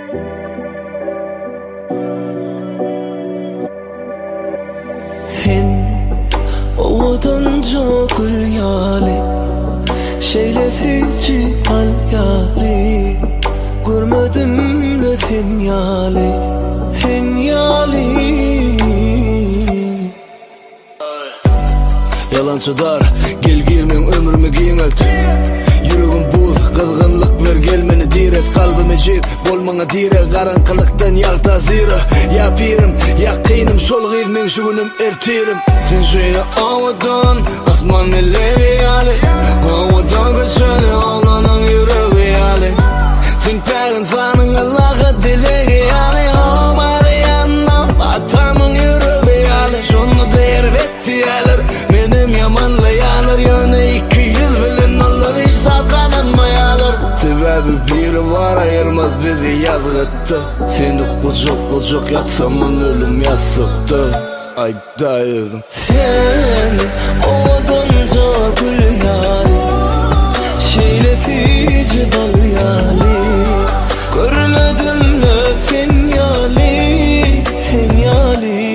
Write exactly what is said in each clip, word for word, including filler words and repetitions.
Sen ovadan çok yali, şeylesici halyali, görmedim de sen yali, sen yali. Yalancılar gel girmen ömrümü giynelt. Yüreğim buz, kızgınlık ver gel meni diret. Kalbime jit, bolmana dire, karanqılıktan yalta zira. Ya pirim, ya kıyınım, sol giyilmen şu günüm ertirim. Sen şöyle avadan, asman elleri yali, avadan kaçanı ağlanan yüreği yali. Sen pərin sanın Allah'a dilegi yali, omar yanam, atamın yüreği yali. Şunu değer vetti yalir, benim yamanla yalir. Yöne iki yüz bilen olur, hiç salkananmayalar. Sebebi biri var, ayırmaz bizi yazgıttı. Seni kucuk kucuk yatsam ölüm yasıktı. Ay dayızım. Sen ovadan çok yali, şeylesici dal yali, görmedim de sen yali, sen yali.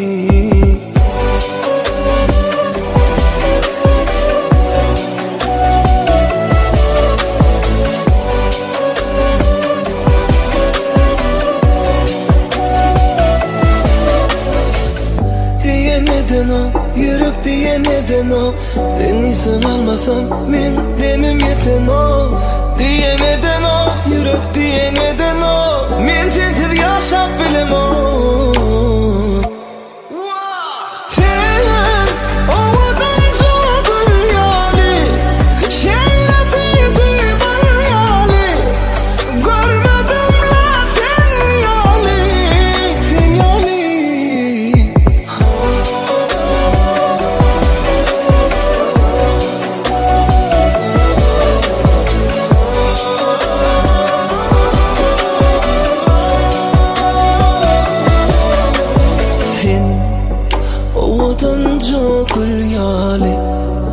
Yürek diye neden o, seni sen almasam men demem yeten o. Diye neden o, yürek diye neden o, men sensiz yaşap bilem o. Sen ovadan çok yali, şeylesici yali, görmedim la sen yali, sen yali. Ovadan çok yali,